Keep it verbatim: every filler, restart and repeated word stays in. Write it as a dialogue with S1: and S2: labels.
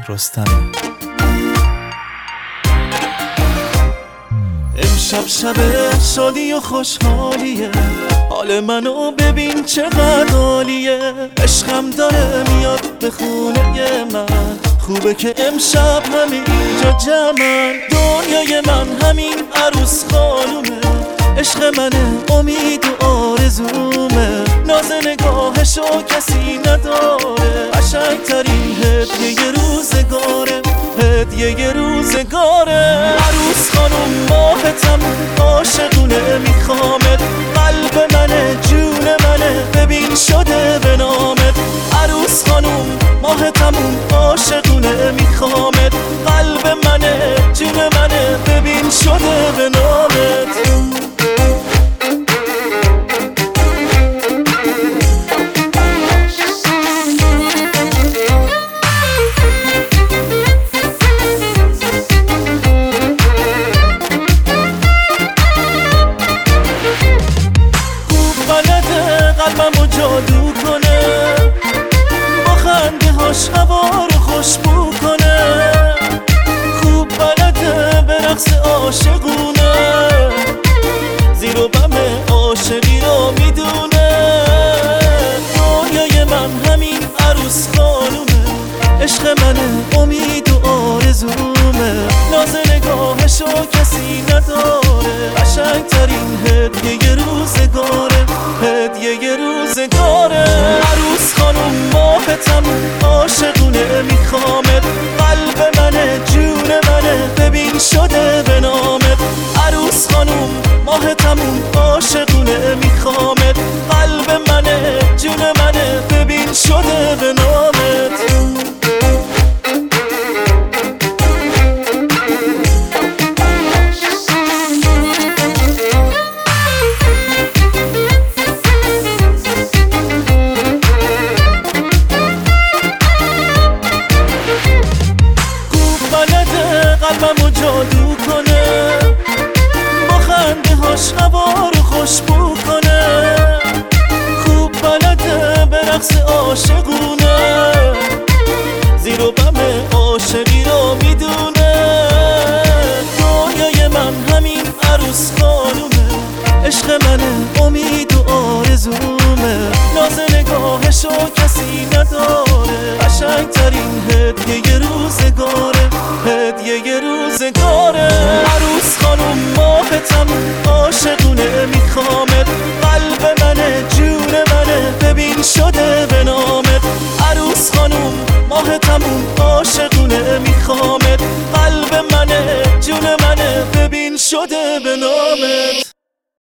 S1: رستم.
S2: امشب شب شادی و خوشحالیه، حال منو ببین چقدر عالیه. عشقم داره میاد به خونه من، خوبه که امشب همین اینجا جمعن. دنیای من همین عروس خانومه، عشق منه امید و آرزومه. ناز نگاهشو کسی نداره، قشنگترین هدیه روزگاره، هدیه روزگاره. عروس خانوم ماهتم عاشقونه میخوامت، قلب منه جون منه ببین شده به نامت. عروس خانوم ماهتمون عاشقونه میخوامت، قلب منه جون منه ببین شده به نامت. قلبمو جادو کنه، با خنده هاش هوا رو خوشبو کنه. خوب بلده به رقص عاشقونه، زیر و بم عاشقی رو میدونه. دنیای من همین عروس خانومه، عشق منه امید و آرزومه. ناز نگاهشو کسی نداره، قشنگترین هدیه روزگاره، هدیه روزگاره. عروس خانوم ماهتم عاشقونه میخوامت، قلب منه جون منه ببین شده به نامت. عروس خانوم ماهتمون عاشقونه میخوامت، قلب منه جون منه ببین شده به نامت. قلبمو جادو کنه، با خنده هاش هوا رو خوشبو کنه. خوب بلده به رقص عاشقونه، زیر و بم عاشقی رو میدونه. دنیای من همین عروس خانومه، عشق منه امید و آرزومه. ناز نگاهشو کسی نداره، قشنگترین هدیه روزگاره، هدیه روزگاره. عروس خانوم ماهتم عاشقونه میخوامت، قلب منه جون منه ببین شده به نامت. عروس خانوم ماهتمون عاشقونه میخوامت، قلب منه جون منه ببین شده به نامت.